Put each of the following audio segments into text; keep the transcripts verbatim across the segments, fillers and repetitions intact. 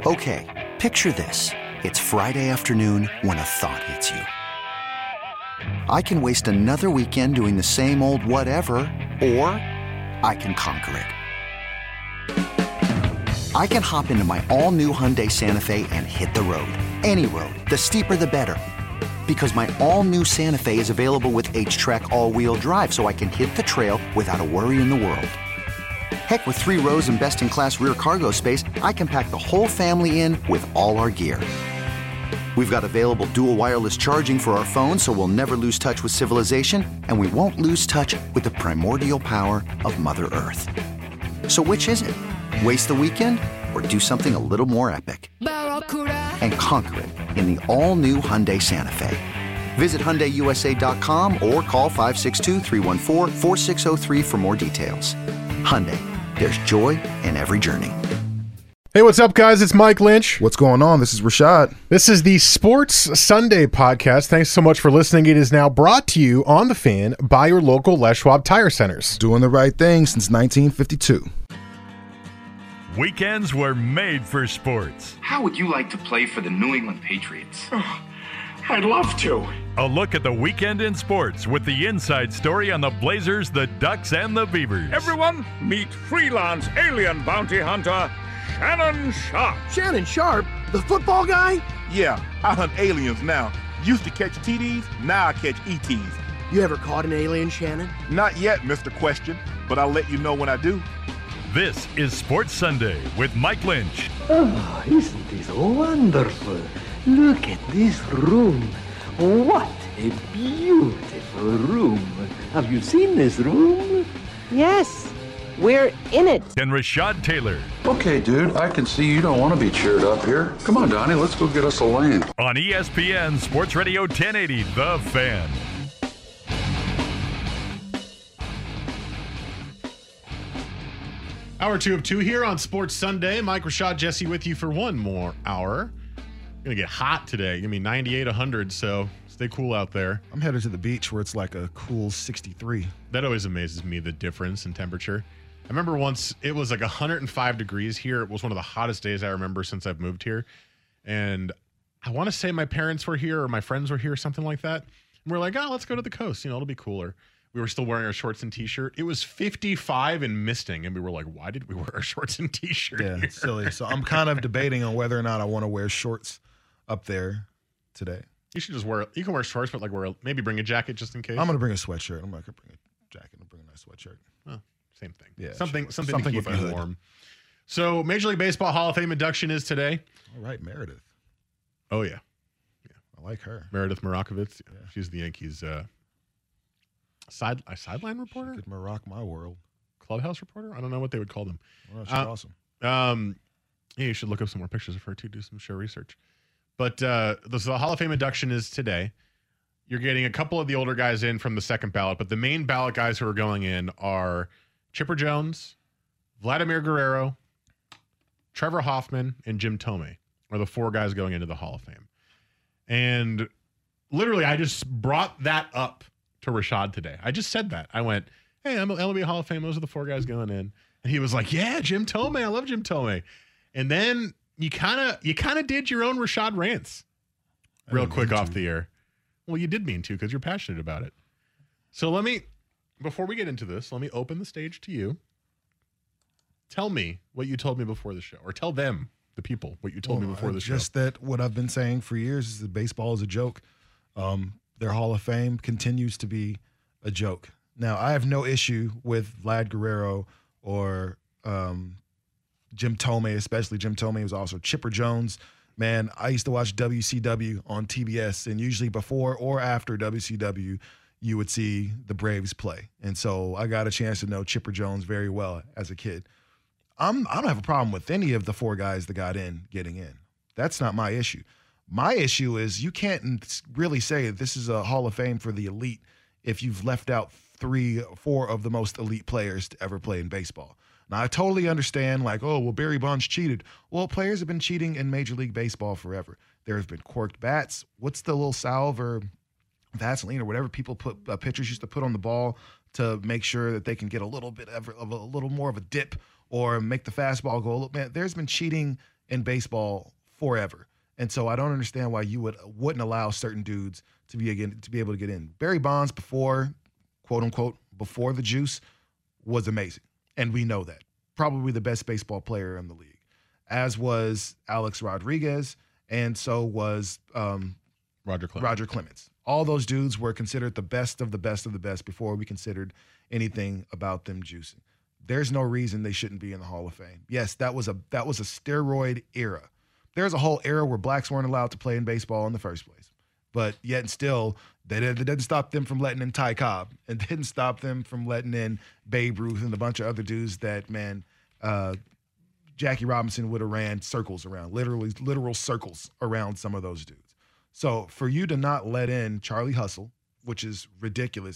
Okay, picture this. It's Friday afternoon when a thought hits you. I can waste another weekend doing the same old whatever, or I can conquer it. I can hop into my all-new Hyundai Santa Fe and hit the road. Any road. The steeper, the better. Because my all-new Santa Fe is available with H-Track all-wheel drive, so I can hit the trail without a worry in the world. Heck, with three rows and best-in-class rear cargo space, I can pack the whole family in with all our gear. We've got available dual wireless charging for our phones, so we'll never lose touch with civilization, and we won't lose touch with the primordial power of Mother Earth. So which is it? Waste the weekend or do something a little more epic? And conquer it in the all-new Hyundai Santa Fe. Visit Hyundai U S A dot com or call five six two, three one four, four six zero three for more details. Hyundai, there's joy in every journey. Hey, what's up, guys? It's Mike Lynch. What's going on? This is Rashad. This is the Sports Sunday podcast. Thanks so much for listening. It is now brought to you on The Fan by your local Les Schwab Tire Centers. Doing the right thing since nineteen fifty-two. Weekends were made for sports. How would you like to play for the New England Patriots? Oh, I'd love to. A look at the weekend in sports with the inside story on the Blazers, the Ducks, and the Beavers. Everyone, meet freelance alien bounty hunter Shannon Sharpe. Shannon Sharpe? The football guy? Yeah, I hunt aliens now. Used to catch T Ds, now I catch E Ts. You ever caught an alien, Shannon? Not yet, Mister Question, but I'll let you know when I do. This is Sports Sunday with Mike Lynch. Oh, isn't this wonderful? Look at this room. What a beautiful room. Have you seen this room? Yes, we're in it. And Rashad Taylor. Okay, dude, I can see you don't want to be cheered up here. Come on, Donnie, let's go get us a lane. On E S P N Sports Radio ten eighty, The Fan. Hour two of two here on Sports Sunday. Mike, Rashad, Jesse with you for one more hour. Gonna get hot today. Gonna be ninety-eight, one hundred, so stay cool out there. I'm headed to the beach where it's like a cool sixty-three. That always amazes me, the difference in temperature. I remember once it was like one hundred five degrees here. It was one of the hottest days I remember since I've moved here. And I want to say my parents were here or my friends were here or something like that. And we're like, oh, let's go to the coast. You know, it'll be cooler. We were still wearing our shorts and t-shirt. It was fifty-five and misting, and we were like, why did we wear our shorts and t-shirt Yeah, here? silly. So I'm kind of debating on whether or not I want to wear shorts up there today. You should just wear, you can wear shorts, but like wear, a, maybe bring a jacket just in case. I'm going to bring a sweatshirt. I'm not going to bring a jacket. I'm bring a nice sweatshirt. Oh, same thing. Yeah, something, sure. something, Something to with keep a you hood. warm. So Major League Baseball Hall of Fame induction is today. All right, Meredith. Oh, yeah. I like her. Meredith Marakovitz. Yeah. She's the Yankees uh, side a sideline reporter? She could Maroc my world. Clubhouse reporter? I don't know what they would call them. Well, she's Uh, awesome. Um, yeah, you should look up some more pictures of her too. Do some show research. But uh, the, so the Hall of Fame induction is today. You're getting a couple of the older guys in from the second ballot, but the main ballot guys who are going in are Chipper Jones, Vladimir Guerrero, Trevor Hoffman, and Jim Thome are the four guys going into the Hall of Fame. And literally, I just brought that up to Rashad today. I just said that. I went, hey, I'm L M L B Hall of Fame. Those are the four guys going in. And he was like, yeah, Jim Thome. I love Jim Thome. And then you kind of you kind of did your own Rashad rants real quick off the air. Well, you did mean to because you're passionate about it. So let me, before we get into this, let me open the stage to you. Tell me what you told me before the show, or tell them, the people, what you told Well, me before uh, the show. Just that what I've been saying for years is that baseball is a joke. Um, their Hall of Fame continues to be a joke. Now, I have no issue with Vlad Guerrero or um, Jim Thome, especially Jim Thome was also Chipper Jones. Man, I used to watch W C W on T B S, and usually before or after W C W, you would see the Braves play. And so I got a chance to know Chipper Jones very well as a kid. I'm, I don't have a problem with any of the four guys that got in getting in. That's not my issue. My issue is you can't really say this is a Hall of Fame for the elite if you've left out three, four of the most elite players to ever play in baseball. Now, I totally understand, like, oh, well, Barry Bonds cheated. Well, players have been cheating in Major League Baseball forever. There have been corked bats. What's the little salve or Vaseline or whatever people put uh, pitchers used to put on the ball to make sure that they can get a little bit of, of a, a little more of a dip or make the fastball go. Look, man, there's been cheating in baseball forever. And so I don't understand why you would wouldn't allow certain dudes to be again to be able to get in. Barry Bonds before, quote unquote, before the juice was amazing. And we know that. Probably the best baseball player in the league. As was Alex Rodriguez, and so was um, Roger Clemens. Roger Clemens. All those dudes were considered the best of the best of the best before we considered anything about them juicing. There's no reason they shouldn't be in the Hall of Fame. Yes, that was a that was a steroid era. There's a whole era where blacks weren't allowed to play in baseball in the first place. But yet and still, that didn't stop them from letting in Ty Cobb, and didn't stop them from letting in Babe Ruth and a bunch of other dudes that, man, uh, Jackie Robinson would have ran circles around, literally literal circles around some of those dudes. So for you to not let in Charlie Hustle, which is ridiculous.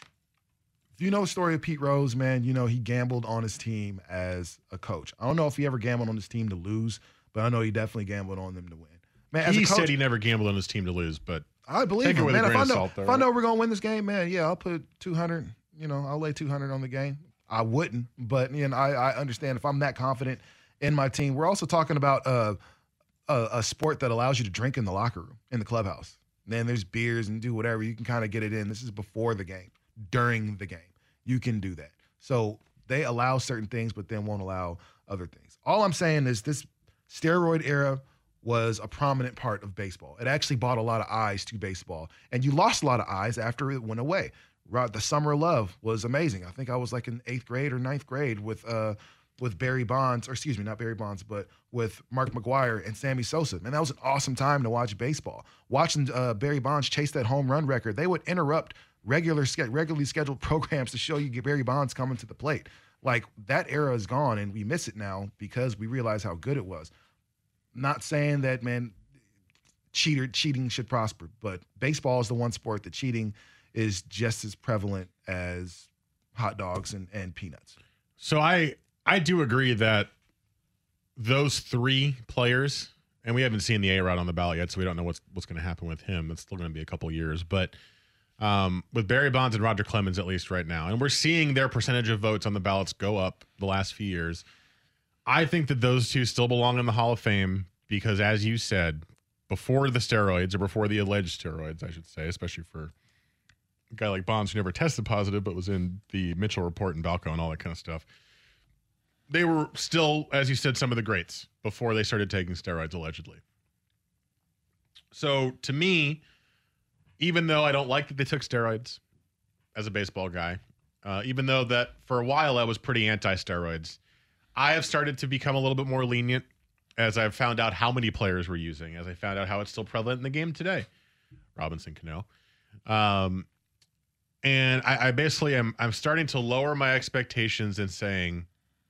If you know the story of Pete Rose, man, you know he gambled on his team as a coach. I don't know if he ever gambled on his team to lose, but I know he definitely gambled on them to win. Man, as he a coach, said he never gambled on his team to lose, but I believe take him. it with Man, a if grain I of know, salt, though, if I right? know we're gonna win this game, man, yeah, I'll put two hundred. You know, I'll lay two hundred on the game. I wouldn't, but you know, I, I understand if I'm that confident in my team. We're also talking about uh, a, a sport that allows you to drink in the locker room, in the clubhouse. Then there's beers and do whatever. You can kind of get it in. This is before the game. During the game, you can do that. So they allow certain things, but then won't allow other things. All I'm saying is this steroid era was a prominent part of baseball. It actually brought a lot of eyes to baseball. And you lost a lot of eyes after it went away. The Summer of Love was amazing. I think I was like in eighth grade or ninth grade with uh, with Barry Bonds, or excuse me, not Barry Bonds, but with Mark McGwire and Sammy Sosa. Man, that was an awesome time to watch baseball. Watching uh, Barry Bonds chase that home run record, they would interrupt regular regularly scheduled programs to show you Barry Bonds coming to the plate. Like, that era is gone, and we miss it now because we realize how good it was. Not saying that, man, cheater cheating should prosper, but baseball is the one sport that cheating is just as prevalent as hot dogs and, and peanuts. So I I do agree that those three players, and we haven't seen the A-Rod on the ballot yet, so we don't know what's what's going to happen with him. It's still going to be a couple years, but um, with Barry Bonds and Roger Clemens, at least right now, and we're seeing their percentage of votes on the ballots go up the last few years. I think that those two still belong in the Hall of Fame because, as you said, before the steroids, or before the alleged steroids, I should say, especially for a guy like Bonds who never tested positive but was in the Mitchell Report and Balco and all that kind of stuff, they were still, as you said, some of the greats before they started taking steroids, allegedly. So to me, even though I don't like that they took steroids as a baseball guy, uh, even though that for a while I was pretty anti-steroids, I have started to become a little bit more lenient as I've found out how many players were using, as I found out how it's still prevalent in the game today. Robinson Cano. Um, and I, I basically am I'm starting to lower my expectations and saying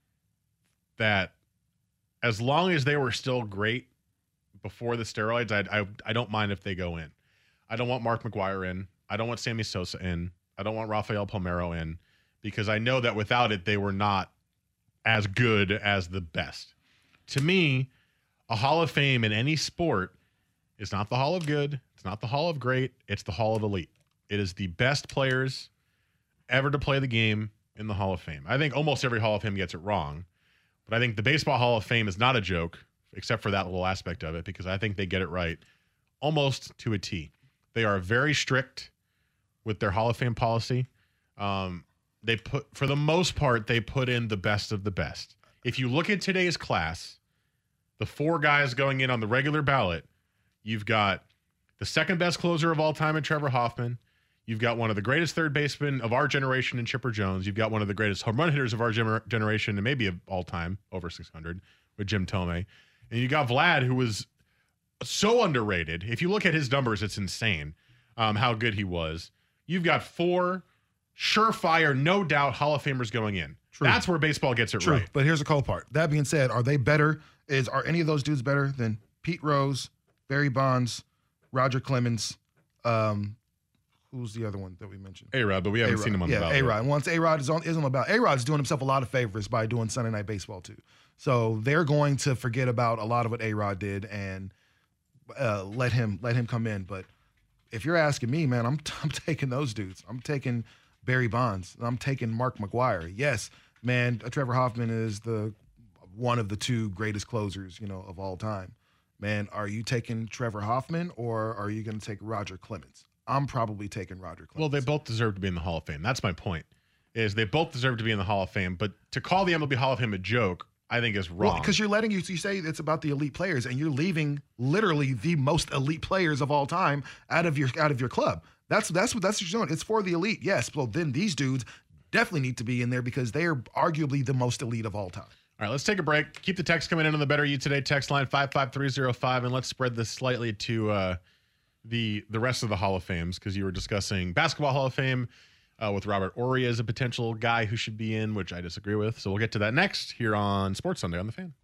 that as long as they were still great before the steroids, I, I I don't mind if they go in. I don't want Mark McGwire in. I don't want Sammy Sosa in. I don't want Rafael Palmeiro in, because I know that without it, they were not as good as the best. To me, a Hall of Fame in any sport is not the Hall of Good. It's not the Hall of Great. It's the Hall of Elite. It is the best players ever to play the game in the Hall of Fame. I think almost every Hall of Fame gets it wrong, but I think the Baseball Hall of Fame is not a joke, except for that little aspect of it, because I think they get it right almost to a T. They are very strict with their Hall of Fame policy. Um, they put, for the most part, they put in the best of the best. If you look at today's class, the four guys going in on the regular ballot, you've got the second best closer of all time in Trevor Hoffman. You've got one of the greatest third basemen of our generation in Chipper Jones. You've got one of the greatest home run hitters of our gener- generation and maybe of all time, over six hundred, with Jim Thome. And you got Vlad, who was so underrated. If you look at his numbers, it's insane um, how good he was. You've got four surefire, no doubt Hall of Famers going in. True. That's where baseball gets it True. right. But here's the cold part. That being said, are they better? Is Are any of those dudes better than Pete Rose, Barry Bonds, Roger Clemens, um, who's the other one that we mentioned? A-Rod, but we haven't A-Rod. seen him on yeah, the ballot. A-Rod. And once A-Rod is on, is on the ballot, A-Rod's doing himself a lot of favors by doing Sunday Night Baseball too. So they're going to forget about a lot of what A-Rod did and uh, let him let him come in. But if you're asking me, man, I'm I'm taking those dudes. I'm taking Barry Bonds. I'm taking Mark McGwire. Yes, man, Trevor Hoffman is the one of the two greatest closers, you know, of all time. Man, are you taking Trevor Hoffman or are you going to take Roger Clemens? I'm probably taking Roger Clemens. Well, they both deserve to be in the Hall of Fame. That's my point. Is they both deserve to be in the Hall of Fame, but to call the M L B Hall of Fame a joke, I think is wrong. Because well, you're letting you, you say it's about the elite players, and you're leaving literally the most elite players of all time out of your out of your club. That's that's what that's what you're doing. It's for the elite, yes. Well, then these dudes definitely need to be in there because they are arguably the most elite of all time. All right, let's take a break. Keep the text coming in on the Better You Today text line five five three zero five, and let's spread this slightly to uh, the the rest of the Hall of Fames because you were discussing Basketball Hall of Fame uh, with Robert Horry as a potential guy who should be in, which I disagree with. So we'll get to that next here on Sports Sunday on the Fan.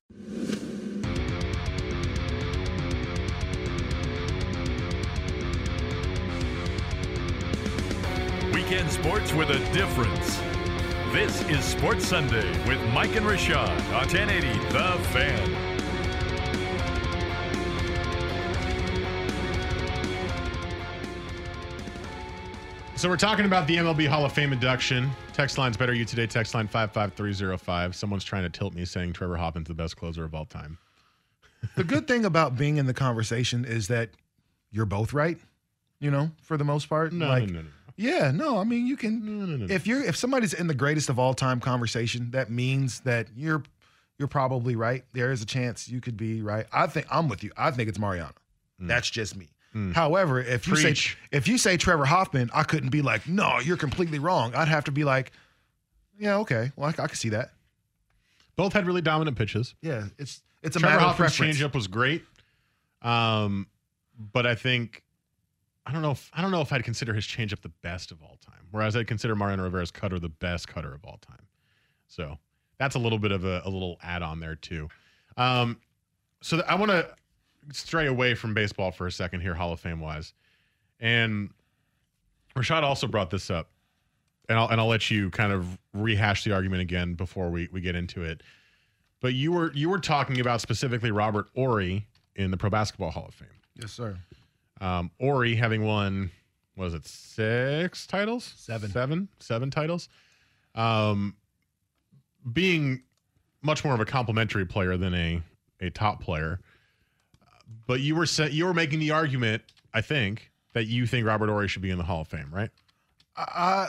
Weekend sports with a difference. This is Sports Sunday with Mike and Rashad on ten eighty The Fan. So we're talking about the M L B Hall of Fame induction. Text line's Better You Today, text line five five three zero five. Someone's trying to tilt me saying Trevor Hoffman's the best closer of all time. The good thing about being in the conversation is that you're both right, you know, for the most part. No, like, no, no, no. Yeah, no, I mean, you can. No, no, no, no. If you're if somebody's in the greatest of all time conversation, that means that you're you're probably right. There is a chance you could be right. I think I'm with you. I think it's Mariano. Mm. That's just me. Mm. However, if you Preach. say if you say Trevor Hoffman, I couldn't be like, no, you're completely wrong. I'd have to be like, yeah, okay, well, I, I can see that. Both had really dominant pitches. Yeah, it's it's a Trevor matter Hoffman's of preference. changeup was great, um, but I think. I don't know if I don't know if I'd consider his changeup the best of all time, whereas I'd consider Mariano Rivera's cutter the best cutter of all time. So that's a little bit of a, a little add-on there too. Um, so th- I want to stray away from baseball for a second here, Hall of Fame wise, and Rashad also brought this up, and I'll and I'll let you kind of rehash the argument again before we we get into it. But you were you were talking about specifically Robert Horry in the Pro Basketball Hall of Fame. Yes, sir. Um, Horry having won, what was it, six titles? Seven. Seven? Seven titles. Um, being much more of a complimentary player than a, a top player. But you were sa- you were making the argument, I think, that you think Robert Horry should be in the Hall of Fame, right? Uh,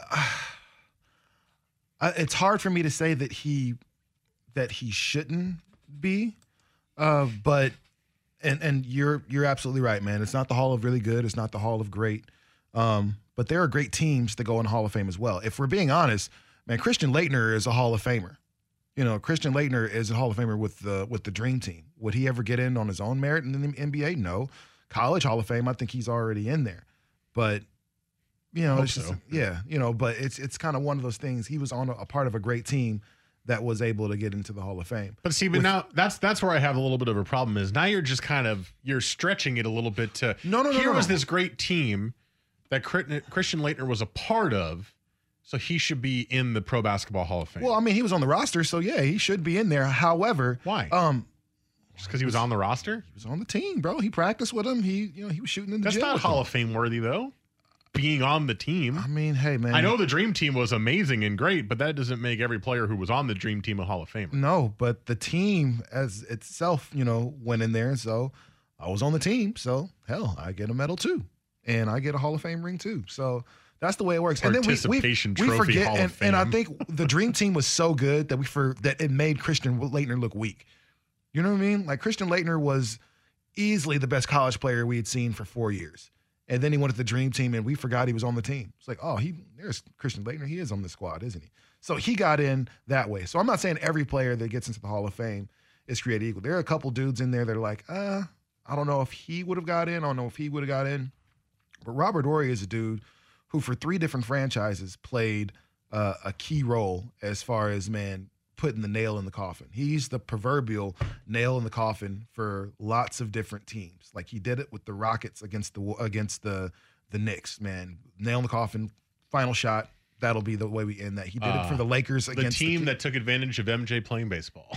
uh, it's hard for me to say that he that he shouldn't be, uh, but and and you're you're absolutely right, man. It's not the Hall of Really Good. It's not the Hall of Great. Um, but there are great teams that go in the Hall of Fame as well. If we're being honest, man, Christian Laettner is a Hall of Famer. You know, Christian Laettner is a Hall of Famer with the with the Dream Team. Would he ever get in on his own merit in the N B A? No. College Hall of Fame, I think he's already in there. But you know, it's just, so. yeah, you know, but it's it's kind of one of those things. He was on a, a part of a great team that was able to get into the Hall of Fame. But see, but With, now that's that's where I have a little bit of a problem is now you're just kind of you're stretching it a little bit to no, no, no, here no, was no. this great team that Christian Laettner was a part of, so he should be in the Pro Basketball Hall of Fame. Well, I mean, he was on the roster, so yeah, he should be in there. However, why? Um, just because he was on the roster? He was on the team, bro. He practiced with him. He, you know, he was shooting in the That's gym not with Hall him. of Fame worthy though. Being on the team. I mean, hey, man. I know the Dream Team was amazing and great, but that doesn't make every player who was on the Dream Team a Hall of Famer. No, but the team as itself, you know, went in there. So I was on the team. So, hell, I get a medal too. And I get a Hall of Fame ring too. So that's the way it works. And then we, we, Participation we trophy forget, Hall and, of Fame. and I think the Dream Team was so good that we for that it made Christian Laettner look weak. You know what I mean? Like Christian Laettner was easily the best college player we had seen for four years. And then he went to the Dream Team, and we forgot he was on the team. It's like, oh, he there's Christian Laettner. He is on the squad, isn't he? So he got in that way. So I'm not saying every player that gets into the Hall of Fame is created equal. There are a couple dudes in there that are like, uh, I don't know if he would have got in. I don't know if he would have got in. But Robert Horry is a dude who, for three different franchises, played uh, a key role as far as, man, putting the nail in the coffin. He's the proverbial nail in the coffin for lots of different teams. Like he did it with the Rockets against the against the the Knicks, man. Nail in the coffin, final shot. That'll be the way we end that. He did uh, it for the Lakers the against team the that took advantage of M J playing baseball.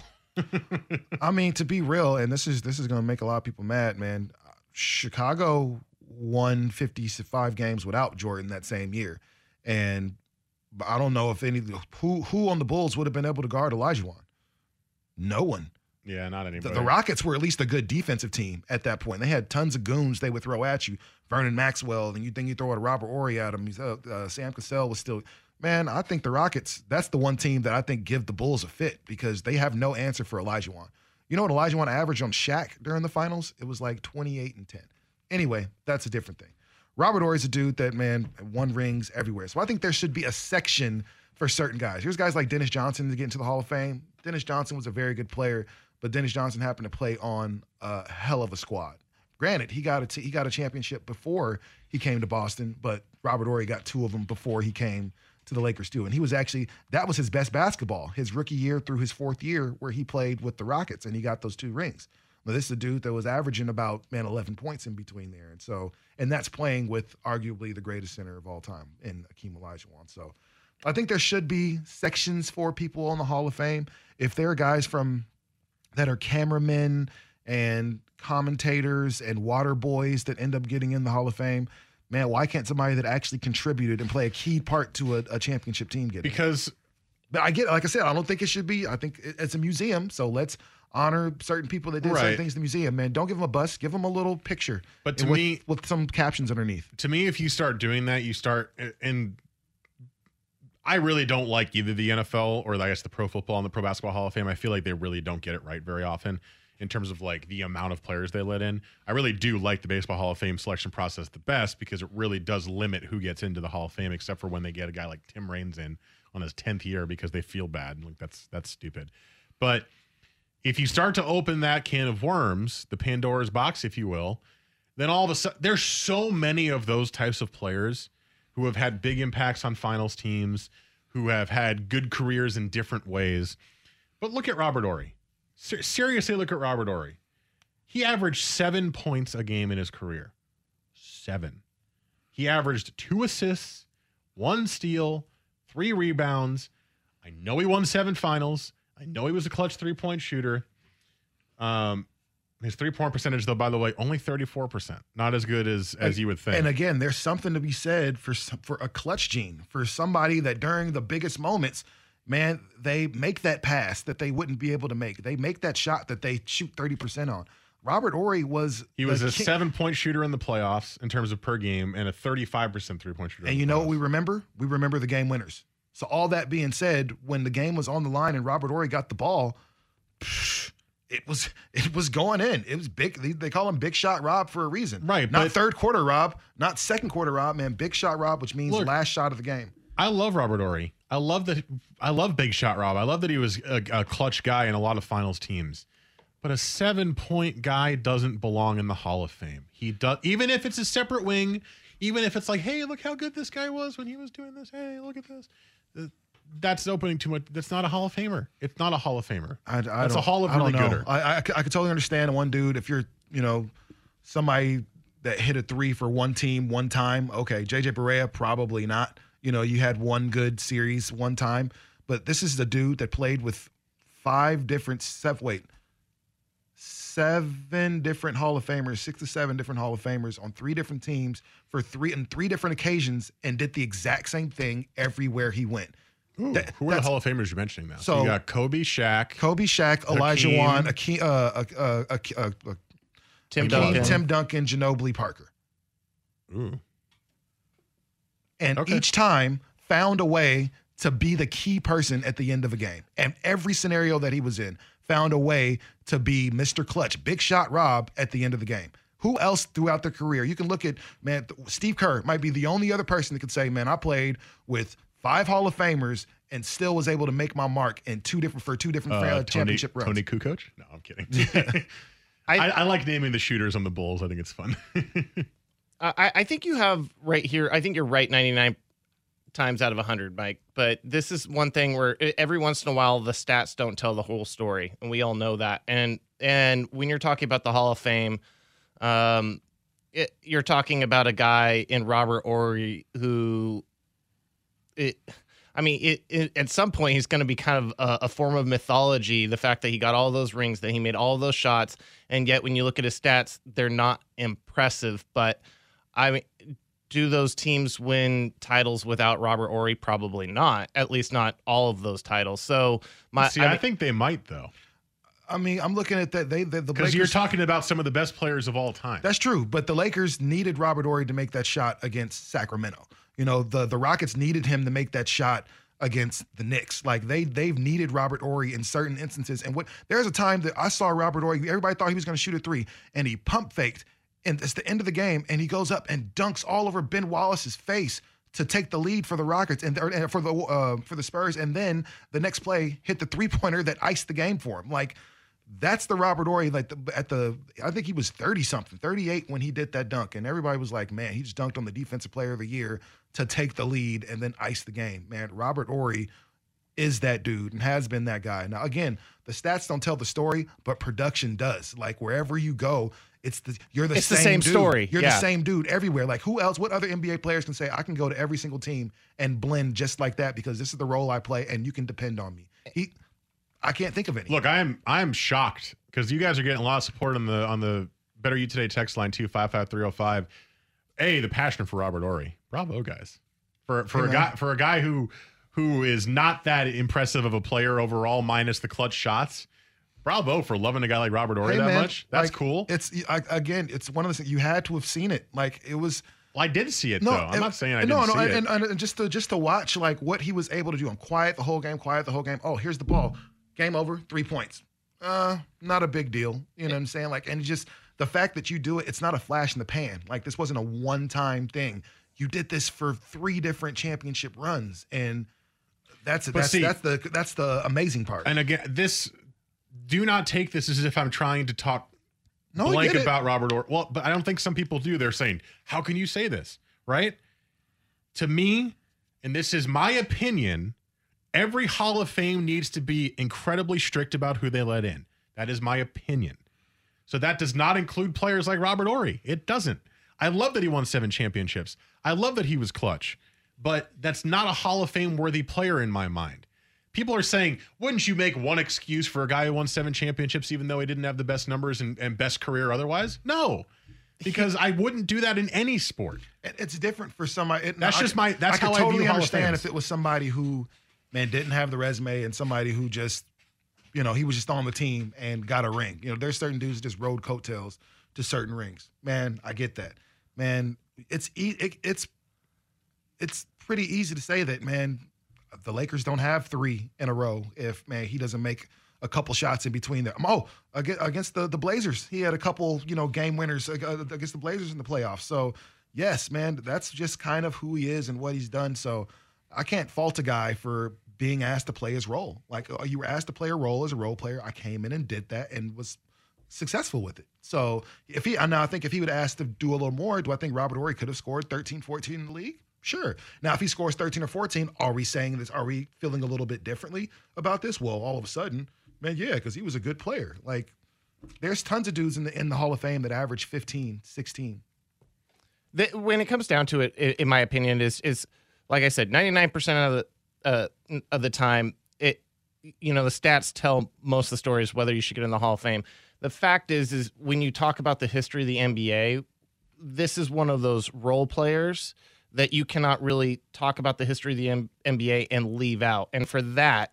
I mean, to be real, and this is this is going to make a lot of people mad, man. Chicago won fifty-five games without Jordan that same year, and I don't know if any who who on the Bulls would have been able to guard Olajuwon. No one. Yeah, not anybody. The, the Rockets were at least a good defensive team at that point. They had tons of goons they would throw at you. Vernon Maxwell, and you think you throw a Robert Horry at him. Uh, uh, Sam Cassell was still – man, I think the Rockets, that's the one team that I think give the Bulls a fit because they have no answer for Olajuwon. You know what Olajuwon averaged on Shaq during the finals? It was like twenty-eight and ten. Anyway, that's a different thing. Robert Horry's a dude that, man, won rings everywhere. So I think there should be a section for certain guys. Here's guys like Dennis Johnson to get into the Hall of Fame. Dennis Johnson was a very good player, but Dennis Johnson happened to play on a hell of a squad. Granted, he got a t- he got a championship before he came to Boston, but Robert Horry got two of them before he came to the Lakers too. And he was actually, that was his best basketball, his rookie year through his fourth year where he played with the Rockets and he got those two rings. Now, this is a dude that was averaging about, man, eleven points in between there. And so, and that's playing with arguably the greatest center of all time in Akeem Olajuwon. So I think there should be sections for people on the Hall of Fame. If there are guys from that are cameramen and commentators and water boys that end up getting in the Hall of Fame, man, why can't somebody that actually contributed and play a key part to a, a championship team get because, in? But I get, like I said, I don't think it should be. I think it's a museum, so let's honor certain people that did right. certain things in the museum. Man, don't give them a bus, give them a little picture. But to with, me, with some captions underneath. To me, if you start doing that, you start, and I really don't like either the N F L or I guess the Pro Football and the Pro Basketball Hall of Fame. I feel like they really don't get it right very often in terms of like the amount of players they let in. I really do like the Baseball Hall of Fame selection process the best because it really does limit who gets into the Hall of Fame, except for when they get a guy like Tim Raines in on his tenth year because they feel bad. Like that's that's stupid. But if you start to open that can of worms, the Pandora's box, if you will, then all of a sudden there's so many of those types of players who have had big impacts on finals teams, who have had good careers in different ways. But look at Robert Horry. Ser- seriously, look at Robert Horry. He averaged seven points a game in his career. Seven. He averaged two assists, one steal, three rebounds. I know he won seven finals. I know he was a clutch three-point shooter. Um, his three-point percentage, though, by the way, only thirty-four percent. Not as good as, as you would think. And again, there's something to be said for for a clutch gene, for somebody that during the biggest moments, man, they make that pass that they wouldn't be able to make. They make that shot that they shoot thirty percent on. Robert Horry was he was a king. seven-point shooter in the playoffs in terms of per game and a thirty-five percent three-point shooter. And you know what we remember? We remember the game winners. So all that being said, when the game was on the line and Robert Horry got the ball, it was it was going in. It was big. They, they call him Big Shot Rob for a reason. Right. Not but, third quarter Rob, not second quarter Rob, man. Big Shot Rob, which means look, last shot of the game. I love Robert Horry. I love that. I love Big Shot Rob. I love that he was a, a clutch guy in a lot of finals teams. But a seven-point guy doesn't belong in the Hall of Fame. He does, even if it's a separate wing, even if it's like, hey, look how good this guy was when he was doing this. Hey, look at this. That's opening too much. That's not a Hall of Famer. It's not a Hall of Famer. I, I That's don't, a Hall of I really don't know. gooder. I, I, I could totally understand one dude. If you're, you know, somebody that hit a three for one team one time, okay. J J Barea, probably not. You know, you had one good series one time. But this is the dude that played with five different, seven, wait, seven different Hall of Famers, six to seven different Hall of Famers on three different teams for three and three different occasions and did the exact same thing everywhere he went. Ooh, that, who are the Hall of Famers you're mentioning now? So you got Kobe, Shaq, Kobe, Shaq, Olajuwon, Akeem, uh, uh, uh, uh, uh, uh, Tim Akeem, Duncan, Tim Duncan, Ginobili, Parker. Ooh. And Okay. each time found a way to be the key person at the end of a game. And every scenario that he was in found a way to be Mister Clutch, Big Shot Rob at the end of the game. Who else throughout their career? You can look at, man, Steve Kerr might be the only other person that could say, man, I played with five Hall of Famers and still was able to make my mark in two different for two different uh, uh, championship Tony, runs. Tony Kukoc? No, I'm kidding. I, I, I like naming the shooters on the Bulls. I think it's fun. I, I think you have right here. I think you're right ninety-nine times out of one hundred, Mike. But this is one thing where every once in a while the stats don't tell the whole story, and we all know that. And and when you're talking about the Hall of Fame, um, it, you're talking about a guy in Robert Horry who, it. I mean, it, it, at some point, he's going to be kind of a, a form of mythology, the fact that he got all those rings, that he made all those shots, and yet when you look at his stats, they're not impressive. But, I mean, do those teams win titles without Robert Horry? Probably not, at least not all of those titles. So, my See, I, I mean, think they might, though. I mean, I'm looking at that. They the, the because you're talking about some of the best players of all time. That's true, but the Lakers needed Robert Horry to make that shot against Sacramento. You know, the the Rockets needed him to make that shot against the Knicks. Like they they've needed Robert Horry in certain instances. And what there's a time that I saw Robert Horry. Everybody thought he was going to shoot a three, and he pump faked, and it's the end of the game, and he goes up and dunks all over Ben Wallace's face to take the lead for the Rockets and or, for the uh, for the Spurs, and then the next play hit the three pointer that iced the game for him. Like. That's the Robert Horry, like the, at the, I think he was thirty something, thirty-eight when he did that dunk. And everybody was like, man, he just dunked on the defensive player of the year to take the lead and then ice the game. Man, Robert Horry is that dude and has been that guy. Now, again, the stats don't tell the story, but production does. Like wherever you go, it's the, you're the it's same the same dude. story. You're yeah. the same dude everywhere. Like who else, what other N B A players can say, I can go to every single team and blend just like that because this is the role I play and you can depend on me. He, I can't think of any. Look, I'm I'm shocked because you guys are getting a lot of support on the on the Better You Today text line two five five three zero five. A, the passion for Robert Horry. Bravo, guys. For for hey, a guy for a guy who who is not that impressive of a player overall, minus the clutch shots. Bravo for loving a guy like Robert Horry hey, that man, much. That's like, cool. It's I, again, it's one of the things you had to have seen it. Like it was. Well, I did see it no, though. I'm it, not saying I no, didn't no, see and, it. And, and just to just to watch like what he was able to do. I'm quiet the whole game, quiet the whole game. Oh, here's the ball. Game over, three points. Uh, not a big deal. You know what I'm saying? Like, and just the fact that you do it, it's not a flash in the pan. Like this wasn't a one-time thing. You did this for three different championship runs, and that's that's see, that's the that's the amazing part. And again, this do not take this as if I'm trying to talk no, blank get it. about Robert Horry. Well, but I don't think some people do. They're saying, "How can you say this?" Right? To me, and this is my opinion. Every Hall of Fame needs to be incredibly strict about who they let in. That is my opinion. So that does not include players like Robert Horry. It doesn't. I love that he won seven championships. I love that he was clutch. But that's not a Hall of Fame worthy player in my mind. People are saying, wouldn't you make one excuse for a guy who won seven championships even though he didn't have the best numbers and, and best career otherwise? No. Because I wouldn't do that in any sport. It's different for somebody. It, that's no, just I, my, that's I how could totally I view Hall of understand Fames. if it was somebody who, man, didn't have the resume and somebody who just, you know, he was just on the team and got a ring. You know, there's certain dudes that just rode coattails to certain rings. Man, I get that. Man, it's it, it's it's pretty easy to say that, man, the Lakers don't have three in a row if, man, he doesn't make a couple shots in between them. Oh, against the, the Blazers, he had a couple, you know, game winners against the Blazers in the playoffs. So, yes, man, that's just kind of who he is and what he's done. So I can't fault a guy for being asked to play his role. Like, you were asked to play a role as a role player. I came in and did that and was successful with it. So if he, now I think if he would ask to do a little more, do I think Robert Horry could have scored thirteen, fourteen in the league? Sure. Now, if he scores thirteen or fourteen, are we saying this? Are we feeling a little bit differently about this? Well, all of a sudden, man, yeah, because he was a good player. Like, there's tons of dudes in the in the Hall of Fame that average fifteen, sixteen. The, when it comes down to it, in my opinion, is is like I said, ninety-nine percent of the uh, of the time, it you know the stats tell most of the stories whether you should get in the Hall of Fame. The fact is, is when you talk about the history of the N B A, this is one of those role players that you cannot really talk about the history of the M- N B A and leave out. And for that,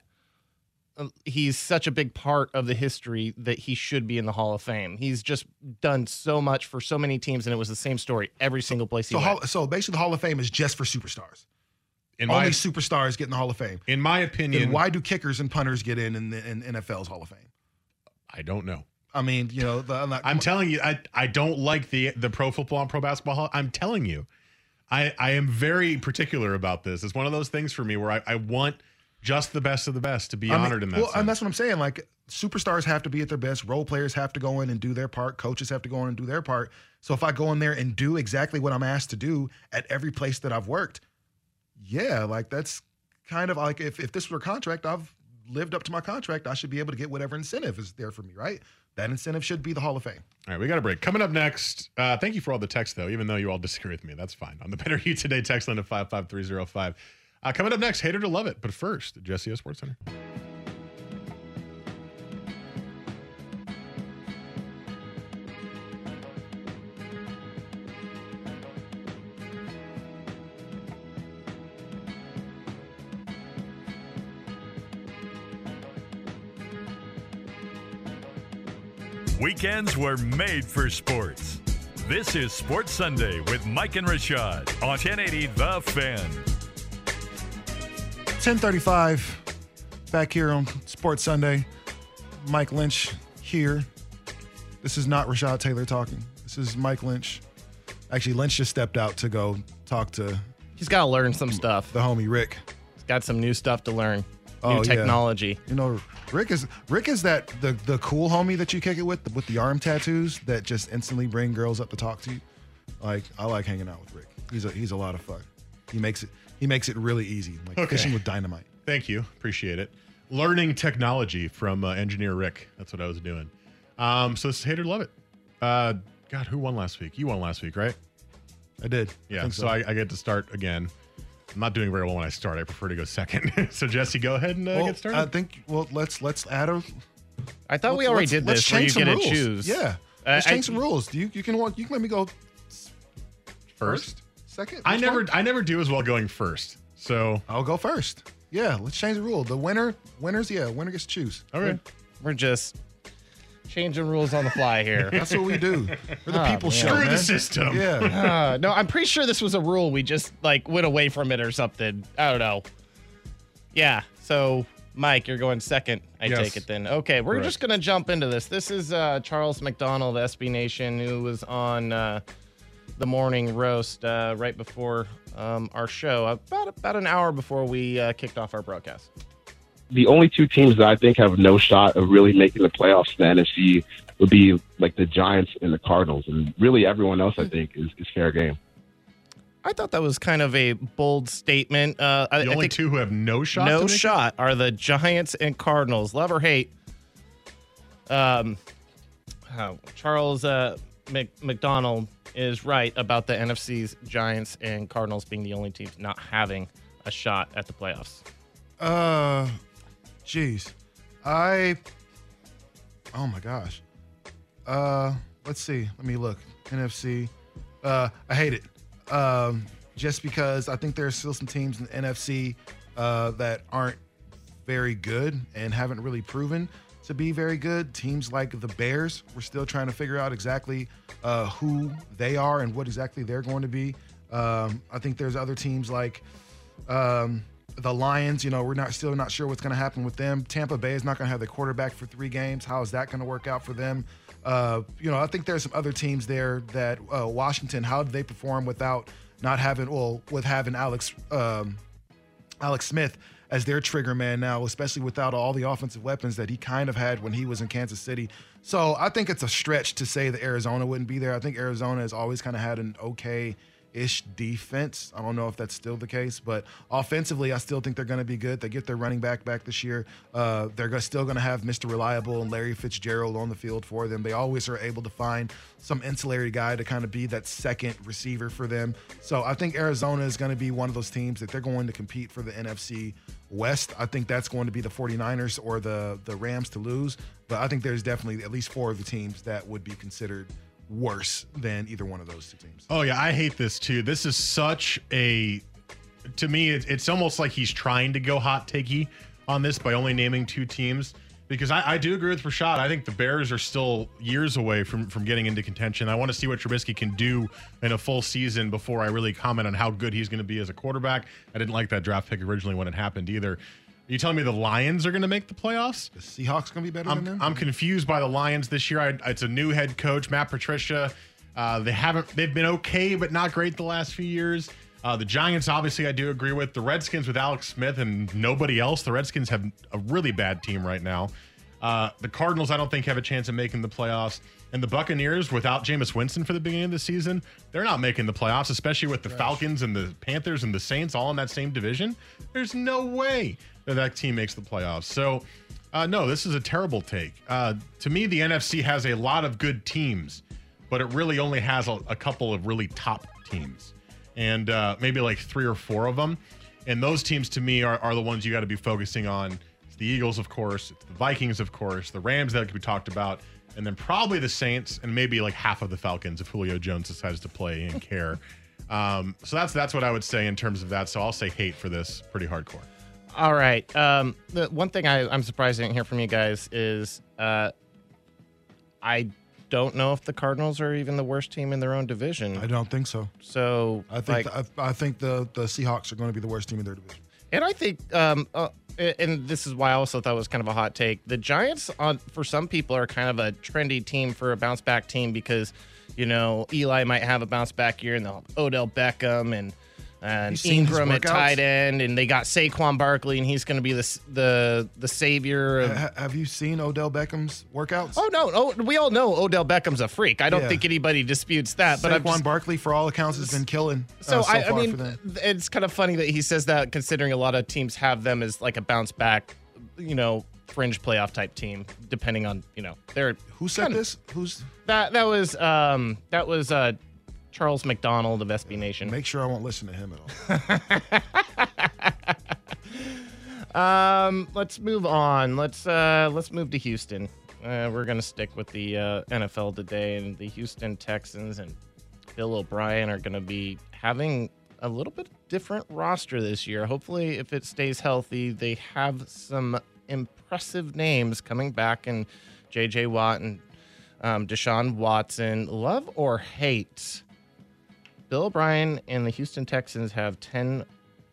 he's such a big part of the history that he should be in the Hall of Fame. He's just done so much for so many teams, and it was the same story every single place he so, went. Hall, so basically, the Hall of Fame is just for superstars. In Only my, superstars get in the Hall of Fame. In my opinion. And why do kickers and punters get in in the in N F L's Hall of Fame? I don't know. I mean, you know, the, I'm, I'm telling you, I, I don't like the the pro football and pro basketball Hall. I'm telling you, I, I am very particular about this. It's one of those things for me where I, I want just the best of the best to be I mean, honored in that well, sense. And that's what I'm saying. Like, superstars have to be at their best. Role players have to go in and do their part. Coaches have to go in and do their part. So if I go in there and do exactly what I'm asked to do at every place that I've worked, yeah, like that's kind of like if, if this were a contract, I've lived up to my contract. I should be able to get whatever incentive is there for me, right? That incentive should be the Hall of Fame. All right, we got a break. Coming up next, uh, thank you for all the text, though, even though you all disagree with me. That's fine. On the Better You Today text line of five five three zero five. Uh, coming up next, Hate It or Love It. But first, Jesse O Sports Center. Weekends were made for sports. This is Sports Sunday with Mike and Rashad on ten eighty The Fan. ten thirty-five, back here on Sports Sunday. Mike Lynch here. This is not Rashad Taylor talking. This is Mike Lynch. Actually, Lynch just stepped out to go talk to He's got to learn some stuff. the homie Rick. He's got some new stuff to learn. Oh, New yeah. technology. You know, Rick is Rick is that the the cool homie that you kick it with with the arm tattoos that just instantly bring girls up to talk to you. Like, I like hanging out with Rick. He's a he's a lot of fun. He makes it he makes it really easy, like Okay. fishing with dynamite. Thank you. Appreciate it. Learning technology from uh, engineer Rick. That's what I was doing. Um, so this is Hate or Love It. Uh, God, who won last week? You won last week, right? I did. Yeah, think so, I, I get to start again. I'm not doing very well when I start. I prefer to go second. So Jesse, go ahead and uh, well, get started. I think. Well, let's let's add a. I thought we let's- already let's- did let's this where you change some get to rules. choose. Yeah, Uh, let's I- change some rules. Do you you can want you can let me go First? second. I Which never one? I never do as well going first. So I'll go first. Yeah, let's change the rule. The winner winners. Yeah, winner gets to choose. okay. We're just changing rules on the fly here. That's what we do. We're the Oh, people man. show. Screw the man. system. Yeah. Uh, no, I'm pretty sure this was a rule. We just like went away from it or something. I don't know. Yeah. So, Mike, you're going second. I Yes. take it then. Okay, we're Correct. just gonna jump into this. This is uh, Charles McDonald, S B Nation, who was on uh, the morning roast uh, right before um, our show, about about an hour before we uh, kicked off our broadcast. The only two teams that I think have no shot of really making the playoffs in the N F C would be like the Giants and the Cardinals, and really everyone else I think is, is fair game. I thought that was kind of a bold statement. Uh, I, The I only think two who have no shot. no to make it? shot are the Giants and Cardinals. Love or hate. Um, uh, Charles uh, Mc, McDonald is right about the N F C's Giants and Cardinals being the only teams not having a shot at the playoffs. Uh, jeez, I. Oh my gosh. Uh, let's see. Let me look. N F C. Uh, I hate it. Um, just because I think there's still some teams in the N F C uh, that aren't very good and haven't really proven to be very good. Teams like the Bears, we're still trying to figure out exactly uh, who they are and what exactly they're going to be. Um, I think there's other teams like um, the Lions. You know, we're not still not sure what's going to happen with them. Tampa Bay is not going to have the quarterback for three games. How is that going to work out for them? Uh, you know, I think there's some other teams there that uh, Washington. How did they perform without not having, well, with having Alex um, Alex Smith as their trigger man now, especially without all the offensive weapons that he kind of had when he was in Kansas City. So I think it's a stretch to say that Arizona wouldn't be there. I think Arizona has always kind of had an okay ish defense. I don't know if that's still the case, but offensively, I still think they're going to be good. They get their running back back this year. Uh, they're go- still going to have Mister Reliable and Larry Fitzgerald on the field for them. They always are able to find some ancillary guy to kind of be that second receiver for them. So I think Arizona is going to be one of those teams that they're going to compete for the N F C West. I think that's going to be the 49ers or the, the Rams to lose. But I think there's definitely at least four of the teams that would be considered worse than either one of those two teams. Oh yeah, I hate this too. This is such a, to me, it, it's almost like he's trying to go hot takey on this by only naming two teams. Because I, I do agree with Rashad. I think the Bears are still years away from from getting into contention. I want to see what Trubisky can do in a full season before I really comment on how good he's going to be as a quarterback. I didn't like that draft pick originally when it happened either. Are you telling me the Lions are going to make the playoffs? The Seahawks going to be better I'm, than them? I'm confused by the Lions this year. I, it's a new head coach, Matt Patricia. Uh, they haven't. They've been okay, but not great the last few years. Uh, the Giants, obviously, I do agree with. The Redskins with Alex Smith and nobody else. The Redskins have a really bad team right now. Uh, the Cardinals, I don't think, have a chance of making the playoffs. And the Buccaneers, without Jameis Winston for the beginning of the season, they're not making the playoffs, especially with the Gosh. Falcons and the Panthers and the Saints all in that same division. There's no way that that team makes the playoffs. So, uh, no, this is a terrible take. Uh, to me, the N F C has a lot of good teams, but it really only has a, a couple of really top teams. And uh, maybe like three or four of them. And those teams, to me, are, are the ones you got to be focusing on. It's the Eagles, of course. It's the Vikings, of course. The Rams that could be talked about. And then probably the Saints and maybe like half of the Falcons if Julio Jones decides to play and care. Um, so that's that's what I would say in terms of that. So I'll say hate for this pretty hardcore. All right. Um, the one thing I, I'm surprised I didn't hear from you guys is uh, I don't know if the Cardinals are even the worst team in their own division. I don't think so. So I think like, the, I, I think the the Seahawks are going to be the worst team in their division. And I think, um, uh, and this is why I also thought it was kind of a hot take. The Giants, on for some people, are kind of a trendy team for a bounce back team because, you know, Eli might have a bounce back year, and they'll have Odell Beckham and and Ingram at tight end, and they got Saquon Barkley, and he's going to be the the the savior. Of, ha- have you seen Odell Beckham's workouts? Oh no, oh, we all know Odell Beckham's a freak. I don't Yeah. think anybody disputes that. Saquon But I'm just, Barkley, for all accounts, has been killing. So, uh, so I, far I mean, for them. it's kind of funny that he says that, considering a lot of teams have them as like a bounce back, you know, fringe playoff type team, depending on you know their. Who said kind of- this? Who's that? That was um that was uh Charles McDonald of S B Nation. Make sure I won't listen to him at all. Um, let's move on. Let's uh let's move to Houston. Uh, we're gonna stick with the uh, N F L today, and the Houston Texans and Bill O'Brien are gonna be having a little bit different roster this year. Hopefully, if it stays healthy, they have some impressive names coming back, and J J Watt and um, Deshaun Watson. Love or hate, Bill O'Brien and the Houston Texans have ten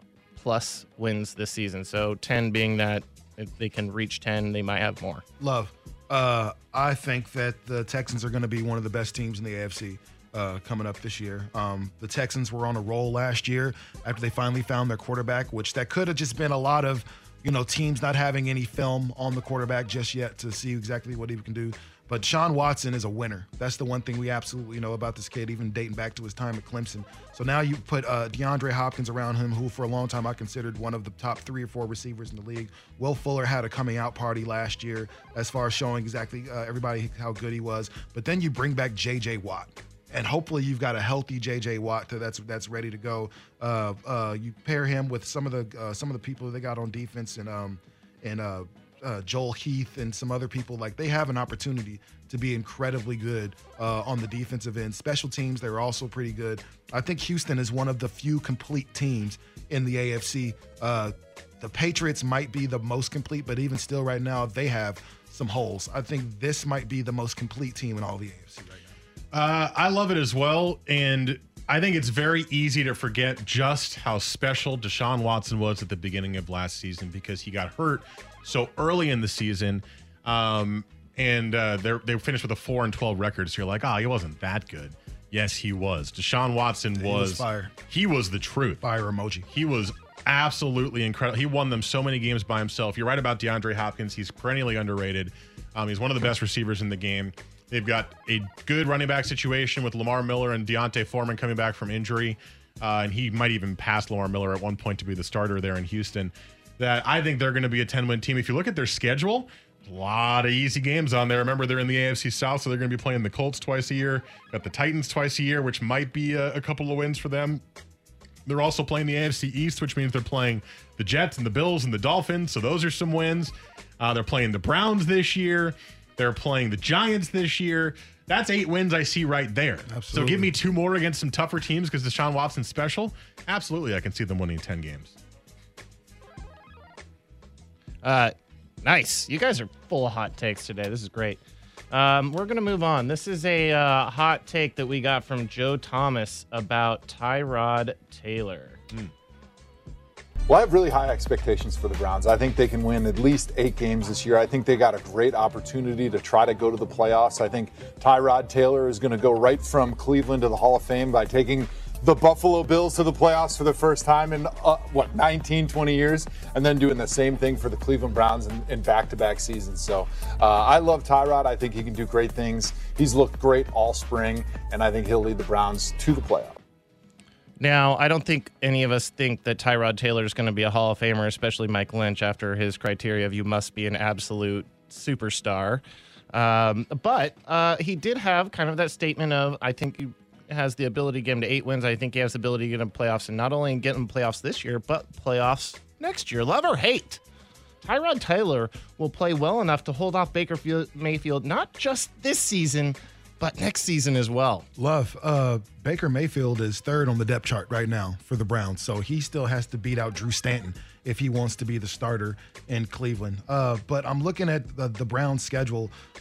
plus wins this season. So ten being that if they can reach ten, they might have more. Love. Uh, I think that the Texans are going to be one of the best teams in the A F C uh, coming up this year. Um, the Texans were on a roll last year after they finally found their quarterback, which that could have just been a lot of, you know, teams not having any film on the quarterback just yet to see exactly what he can do. But Deshaun Watson is a winner. That's the one thing we absolutely know about this kid, even dating back to his time at Clemson. So now you put uh, DeAndre Hopkins around him, who for a long time I considered one of the top three or four receivers in the league. Will Fuller had a coming out party last year as far as showing exactly uh, everybody how good he was. But then you bring back J J Watt. And hopefully you've got a healthy J J Watt that's that's ready to go. Uh, uh, you pair him with some of the uh, some of the people they got on defense and um and uh, uh, Joel Heath and some other people. Like, they have an opportunity to be incredibly good uh, on the defensive end. Special teams, they're also pretty good. I think Houston is one of the few complete teams in the A F C. Uh, the Patriots might be the most complete, but even still right now, they have some holes. I think this might be the most complete team in all the A F C right now. Uh, I love it as well, and I think it's very easy to forget just how special Deshaun Watson was at the beginning of last season because he got hurt so early in the season, um, and uh, they finished with a four and twelve record. So you're like, oh, he wasn't that good. Yes, he was. Deshaun Watson was, He was fire. He was the truth. Fire emoji. He was absolutely incredible. He won them so many games by himself. You're right about DeAndre Hopkins. He's perennially underrated. Um, he's one of the best receivers in the game. They've got a good running back situation with Lamar Miller and Deontay Foreman coming back from injury. Uh, and he might even pass Lamar Miller at one point to be the starter there in Houston. That I think they're going to be a ten-win team. If you look at their schedule, a lot of easy games on there. Remember, they're in the A F C South, so they're going to be playing the Colts twice a year. Got the Titans twice a year, which might be a, a couple of wins for them. They're also playing the A F C East, which means they're playing the Jets and the Bills and the Dolphins, so those are some wins. Uh, they're playing the Browns this year. They're playing the Giants this year. That's eight wins I see right there. Absolutely. So give me two more against some tougher teams because Deshaun Watson's special. Absolutely, I can see them winning ten games. Uh, nice. You guys are full of hot takes today. This is great. Um, we're going to move on. This is a uh, hot take that we got from Joe Thomas about Tyrod Taylor. Hmm. Well, I have really high expectations for the Browns. I think they can win at least eight games this year. I think they got a great opportunity to try to go to the playoffs. I think Tyrod Taylor is going to go right from Cleveland to the Hall of Fame by taking the Buffalo Bills to the playoffs for the first time in, uh, what, nineteen, twenty years, and then doing the same thing for the Cleveland Browns in, in back-to-back seasons. So uh, I love Tyrod. I think he can do great things. He's looked great all spring, and I think he'll lead the Browns to the playoffs. Now, I don't think any of us think that Tyrod Taylor is going to be a Hall of Famer, especially Mike Lynch, after his criteria of you must be an absolute superstar. Um, but uh, he did have kind of that statement of, I think he has the ability to get him to eight wins. I think he has the ability to get him playoffs, and not only get him playoffs this year, but playoffs next year. Love or hate, Tyrod Taylor will play well enough to hold off Baker Mayfield, not just this season, but next season as well. Love. Uh, Baker Mayfield is third on the depth chart right now for the Browns, so he still has to beat out Drew Stanton if he wants to be the starter in Cleveland. Uh, but I'm looking at the, the Browns' schedule.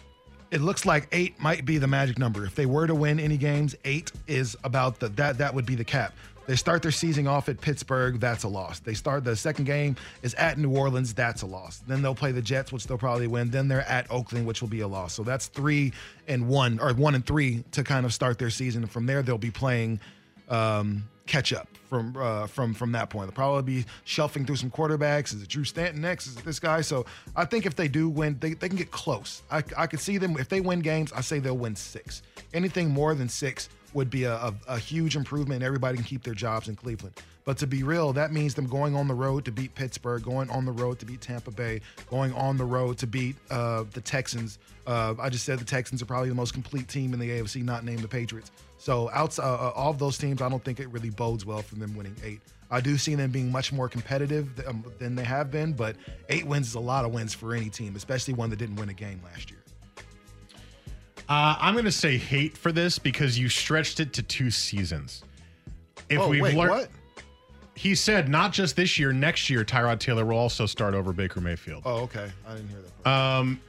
it looks like eight might be the magic number. If they were to win any games, eight is about the that that would be the cap. They start their season off at Pittsburgh, that's a loss. They start the second game is at New Orleans, that's a loss. Then they'll play the Jets, which they'll probably win. Then they're at Oakland, which will be a loss. So that's three and one, or one and three to kind of start their season. And from there, they'll be playing um, catch up from uh, from from that point. They'll probably be shelving through some quarterbacks. Is it Drew Stanton next? Is it this guy? So I think if they do win, they, they can get close. I, I could see them, if they win games, I say they'll win six. Anything more than six would be a, a, a huge improvement. Everybody can keep their jobs in Cleveland. But to be real, that means them going on the road to beat Pittsburgh, going on the road to beat Tampa Bay, going on the road to beat uh, the Texans. Uh, I just said the Texans are probably the most complete team in the A F C, not named the Patriots. So outside uh, all of those teams, I don't think it really bodes well for them winning eight. I do see them being much more competitive th- um, than they have been, but eight wins is a lot of wins for any team, especially one that didn't win a game last year. Uh, I'm going to say hate for this because you stretched it to two seasons. If oh, we've wait, learned, what? He said not just this year, next year, Tyrod Taylor will also start over Baker Mayfield. Oh, okay. I didn't hear that. Um,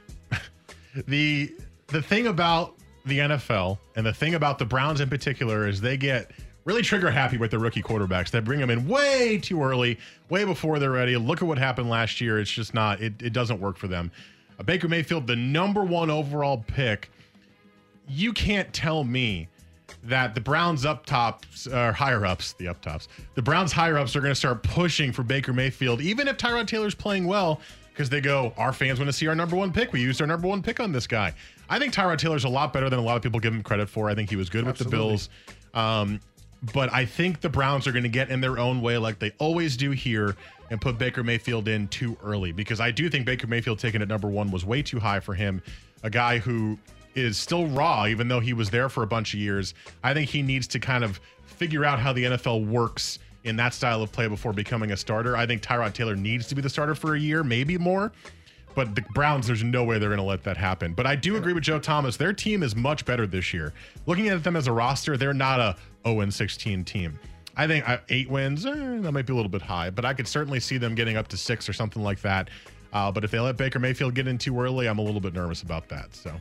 the the thing about the N F L and the thing about the Browns in particular is they get really trigger happy with their rookie quarterbacks. They bring them in way too early, way before they're ready. Look at what happened last year. It's just not, it, it doesn't work for them. Uh, Baker Mayfield, the number one overall pick. You can't tell me that the Browns up tops, or higher ups, the up tops, the Browns higher ups are going to start pushing for Baker Mayfield, even if Tyrod Taylor's playing well, because they go, our fans want to see our number one pick. We used our number one pick on this guy. I think Tyrod Taylor's a lot better than a lot of people give him credit for. I think he was good Absolutely. with the Bills. Um, but I think the Browns are going to get in their own way like they always do here and put Baker Mayfield in too early, because I do think Baker Mayfield taken at number one was way too high for him. A guy who is still raw, even though he was there for a bunch of years. I think he needs to kind of figure out how the N F L works in that style of play before becoming a starter. I think Tyrod Taylor needs to be the starter for a year, maybe more. But the Browns, there's no way they're going to let that happen. But I do agree with Joe Thomas. Their team is much better this year. Looking at them as a roster, they're not a oh and sixteen team. I think eight wins, eh, that might be a little bit high, but I could certainly see them getting up to six or something like that. Uh, but if they let Baker Mayfield get in too early, I'm a little bit nervous about that. So.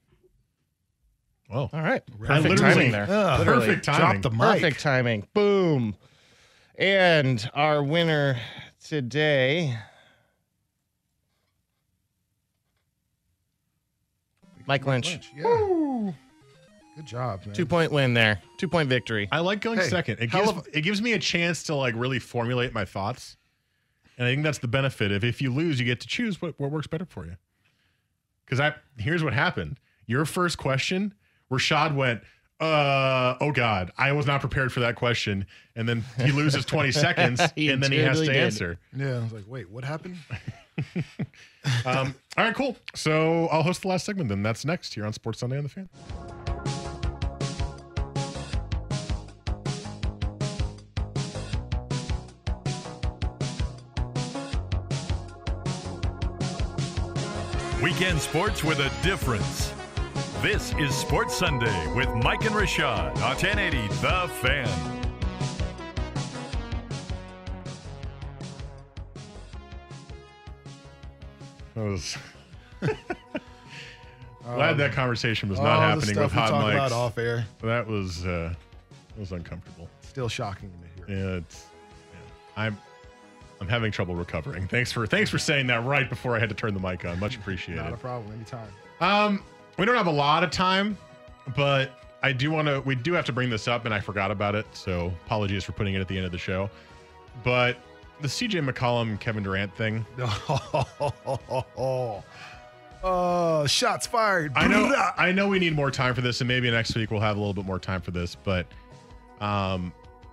Oh, all right. Perfect timing there. Uh, perfect timing. Drop the mic. Perfect timing. Boom. And our winner today, Mike Lynch. Lynch. Yeah. Good job, man. Two point win there. Two point victory. I like going Hey, second. It hell gives, of it gives me a chance to like really formulate my thoughts. And I think that's the benefit. If if you lose, you get to choose what, what works better for you. Because I here's what happened. Your first question, Rashad went, uh, oh God, I was not prepared for that question. And then he loses twenty seconds He and then he has to totally did. answer. Yeah, I was like, wait, what happened? Um, all right, cool. So I'll host the last segment then. That's next here on Sports Sunday on the Fan. Weekend sports with a difference. This is Sports Sunday with Mike and Rashad on ten eighty The Fan. That was glad that conversation was not all the happening stuff with we hot talk mics. about off air. That was uh, that was uncomfortable. Still shocking to hear. Yeah, it's, yeah. I'm I'm having trouble recovering. Thanks for thanks for saying that right before I had to turn the mic on. Much appreciated. Not a problem. Anytime. Um, we don't have a lot of time, but I do want to. We do have to bring this up, and I forgot about it. So apologies for putting it at the end of the show. But the C J McCollum Kevin Durant thing. Oh, shots fired. I know. I know we need more time for this, and maybe next week we'll have a little bit more time for this. But, um,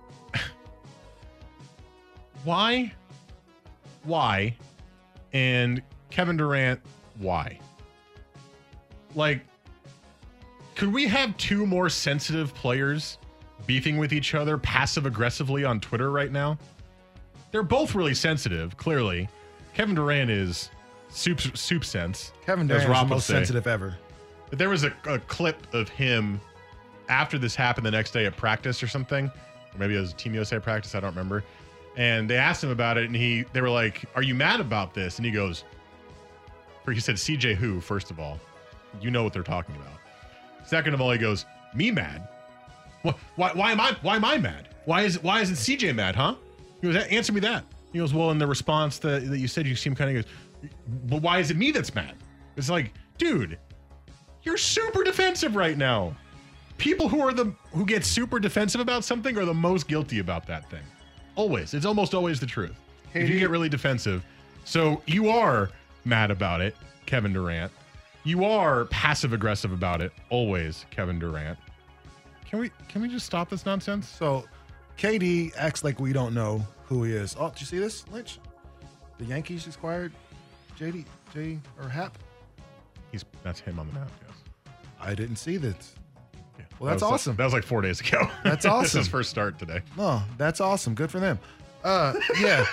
why, why, and Kevin Durant, why? Like, could we have two more sensitive players beefing with each other passive aggressively on Twitter right now? They're both really sensitive, clearly. Kevin Durant is soup soup sense. Kevin as Durant is Rob the would most say. sensitive ever. But there was a, a clip of him after this happened the next day at practice or something. Or maybe it was Team U S A practice, I don't remember. And they asked him about it, and he they were like, "Are you mad about this?" And he goes, or he said, "C J who, first of all?" you know what they're talking about. Second of all, he goes, me mad? What, why, why am I why am I mad? Why is why isn't C J mad, huh? He goes, answer me that. He goes, well, in the response that, that you said, you seem kind of goes, but why is it me that's mad? It's like, dude, you're super defensive right now. People who are the who get super defensive about something are the most guilty about that thing. Always. It's almost always the truth. Hey, if you get really defensive. So you are mad about it, Kevin Durant. You are passive aggressive about it, always, Kevin Durant. Can we can we just stop this nonsense? So K D acts like we don't know who he is. Oh, did you see this, Lynch? The Yankees just acquired J D J or Hap. He's that's him on the map, yes. I didn't see that. Yeah. Well, that's that awesome. Like, that was like four days ago. That's awesome. This is his first start today. Oh, that's awesome. Good for them. Uh, yeah,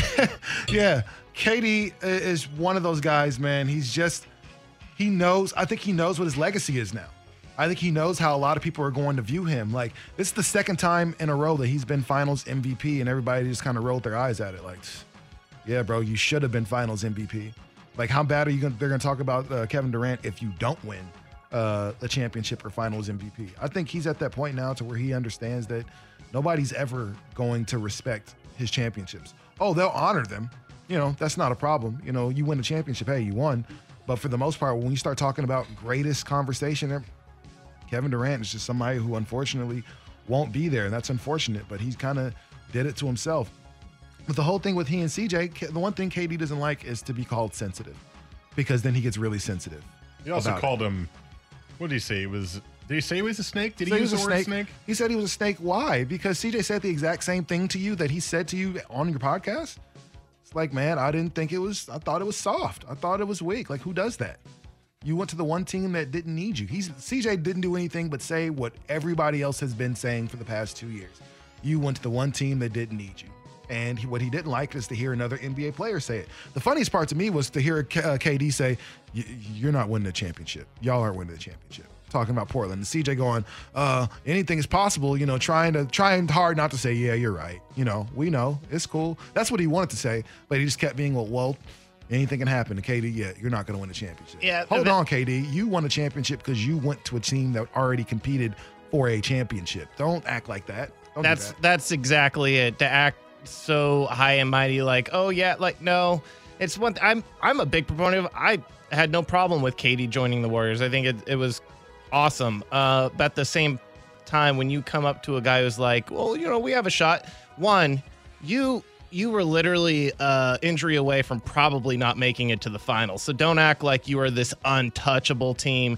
yeah. K D is one of those guys, man. He's just he knows. I think he knows what his legacy is now. I think he knows how a lot of people are going to view him. Like, this is the second time in a row that he's been Finals M V P, and everybody just kind of rolled their eyes at it. Like, yeah, bro, you should have been Finals M V P. Like, how bad are you going? They're going to talk about uh, Kevin Durant if you don't win uh, the championship or Finals M V P. I think he's at that point now to where he understands that nobody's ever going to respect his championships. Oh, they'll honor them. You know, that's not a problem. You know, you win the championship, hey, you won. But for the most part, when you start talking about greatest conversation, Kevin Durant is just somebody who unfortunately won't be there, and that's unfortunate, but he's kind of did it to himself. But the whole thing with he and C J, the one thing K D doesn't like is to be called sensitive, because then he gets really sensitive. He also called it. him, what did he say? It was Did he say he was a snake? Did he, he use the was a word snake. snake? He said he was a snake. Why? Because C J said the exact same thing to you that he said to you on your podcast. It's like, man, I didn't think it was, I thought it was soft. I thought it was weak. Like, who does that? You went to the one team that didn't need you. He's C J didn't do anything but say what everybody else has been saying for the past two years. You went to the one team that didn't need you. And he, what he didn't like is to hear another N B A player say it. The funniest part to me was to hear K, uh, K D say, you're not winning the championship. Y'all aren't winning the championship. Talking about Portland. And C J going, uh, anything is possible, you know, trying to trying hard not to say, yeah, you're right. You know, we know. It's cool. That's what he wanted to say, but he just kept being, well, well anything can happen to K D. Yeah, you're not going to win the championship. Yeah, Hold on, K D. You won a championship because you went to a team that already competed for a championship. Don't act like that. Don't that's do that. That's exactly it. To act so high and mighty, like, oh yeah, like no. It's one. Th- I'm I'm a big proponent of. I had no problem with K D joining the Warriors. I think it it was awesome. Uh, but at the same time, when you come up to a guy who's like, well, you know, we have a shot. One, you you were literally uh, injury away from probably not making it to the finals. So don't act like you are this untouchable team.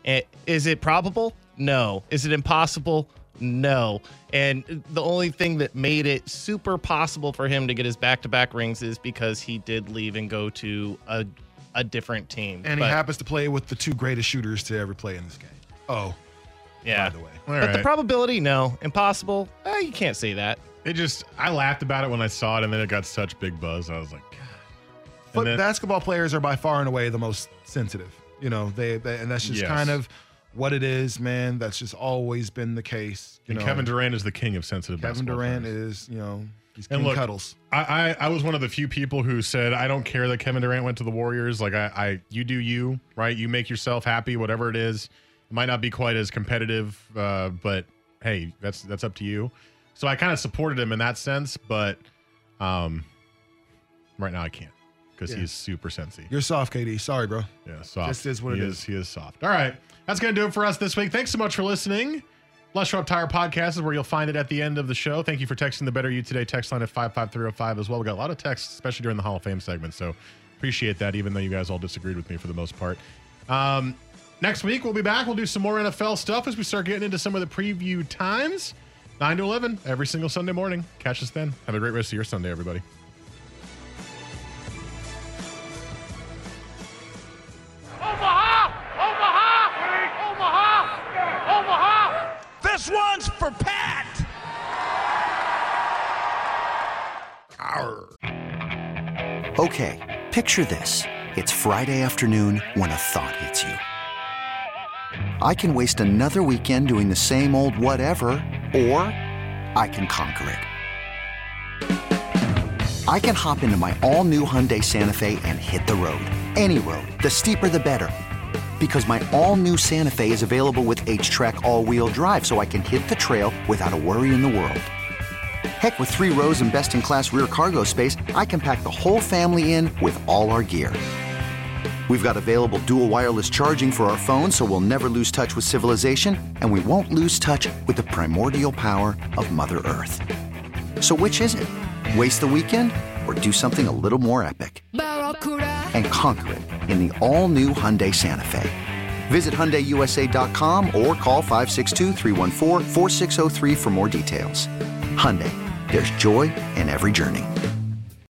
Is it probable? No. Is it impossible? No. And the only thing that made it super possible for him to get his back-to-back rings is because he did leave and go to a a different team. And but, he happens to play with the two greatest shooters to ever play in this game. Oh, yeah. By the way. All but right. the probability, no. Impossible? Eh, you can't say that. It just, I laughed about it when I saw it, and then it got such big buzz. I was like, God. But then, basketball players are by far and away the most sensitive. You know, they, they and that's just Yes. kind of what it is, man. That's just always been the case. You and know, Kevin Durant is the king of sensitive Kevin basketball Durant players. is, you know, he's And king look, cuddles. I, I I was one of the few people who said I don't care that Kevin Durant went to the Warriors. Like I, I you do you, right? You make yourself happy, whatever it is. It might not be quite as competitive, uh, but hey, that's that's up to you. So I kind of supported him in that sense, but um, right now I can't because Yeah. he's super sensy. You're soft, K D. Sorry, bro. Yeah, soft. Just is what he it is. is. He is soft. All right, that's gonna do it for us this week. Thanks so much for listening. Les Schwab Tire Podcast is where you'll find it at the end of the show. Thank you for texting the Better You Today text line at five five three oh five as well. We got a lot of texts, especially during the Hall of Fame segment. So appreciate that, even though you guys all disagreed with me for the most part. Um, next week, we'll be back. We'll do some more N F L stuff as we start getting into some of the preview times. nine to eleven every single Sunday morning. Catch us then. Have a great rest of your Sunday, everybody. Omaha! Omaha! Omaha! Omaha! This one's for Pat! Okay, picture this. It's Friday afternoon when a thought hits you. I can waste another weekend doing the same old whatever, or I can conquer it. I can hop into my all-new Hyundai Santa Fe and hit the road. Any road. The steeper, the better. Because my all-new Santa Fe is available with H-Track all-wheel drive, so I can hit the trail without a worry in the world. Heck, with three rows and best-in-class rear cargo space, I can pack the whole family in with all our gear. We've got available dual wireless charging for our phones, so we'll never lose touch with civilization, and we won't lose touch with the primordial power of Mother Earth. So which is it? Waste the weekend or do something a little more epic? And conquer it in the all-new Hyundai Santa Fe. Visit Hyundai U S A dot com or call five six two, three one four, four six zero three for more details. Hyundai, there's joy in every journey.